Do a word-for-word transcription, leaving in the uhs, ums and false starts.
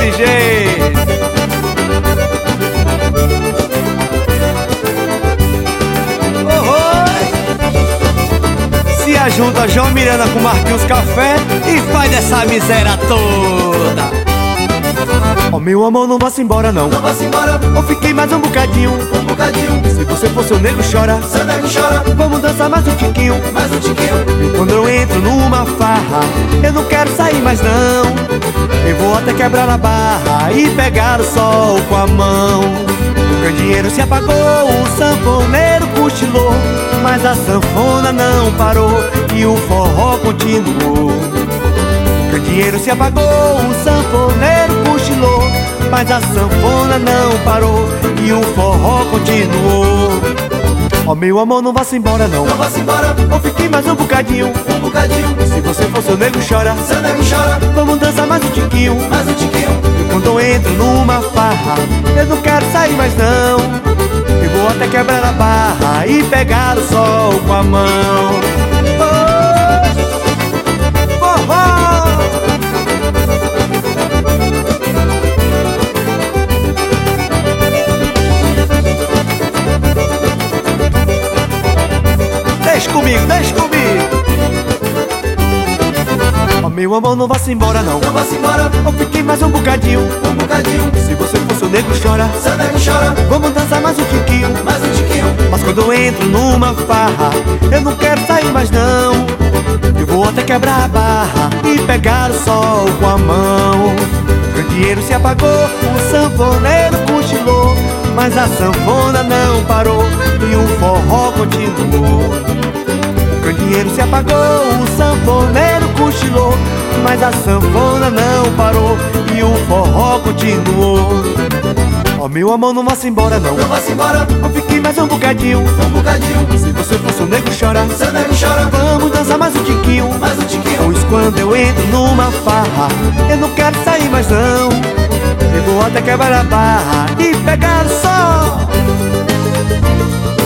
desse jeito. Se ajunta João Miranda com Marquinhos Café e faz dessa miséria toda. Ó, oh, meu amor, não vá-se embora não. Não vá-se embora. Ou fiquei mais um bocadinho. Um bocadinho. Se você for seu nego chora. Seu nego chora. Vamos dançar mais um tiquinho. Mais um tiquinho. E quando eu entro numa farra, eu não quero sair mais não. Eu vou até quebrar a barra e pegar o sol com a mão. O candeeiro se apagou, o sanfoneiro cochilou, mas a sanfona não parou e o forró continuou. O candeeiro se apagou, o sanfoneiro cochilou, mas a sanfona não parou e o forró continuou. Ó, oh, meu amor, não vá-se embora não. Não vá-se embora. Ou fiquei mais um bocadinho. Um bocadinho. Se você for seu nego chora. Seu nego chora. Vamos dançar mais um tiquinho. Mais um tiquinho. E quando eu entro numa farra, eu não quero sair mais não. Eu vou até quebrar a barra e pegar o sol com a mão. Oh, oh, oh. Deixa comigo, deixa comigo. Ó, oh, meu amor, não vá-se embora não. Não vá-se embora. Ou fiquei mais um bocadinho. Um bocadinho. Se você for seu nego chora. Seu nego chora. Vamos dançar mais um tiquinho. Mais um tiquinho. Mas quando eu entro numa farra, eu não quero sair mais não. Eu vou até quebrar a barra e pegar o sol com a mão. O candeeiro se apagou, o sanfoneiro cochilou, mas a sanfona não parou e o forró continuou. O candeeiro se apagou, o sanfoneiro cochilou, mas a sanfona não parou e o forró continuou. Ó, oh, meu amor, não vá-se embora não. Não vá-se embora. Eu fiquei mais um bocadinho. Um bocadinho. Se você for seu nego chora. Seu nego chora. Vamos dançar mais um tiquinho. Mais um tiquinho. Pois quando eu entro numa farra, eu não quero sair mais não. Eu vou até quebrar a barra e pegar o sol.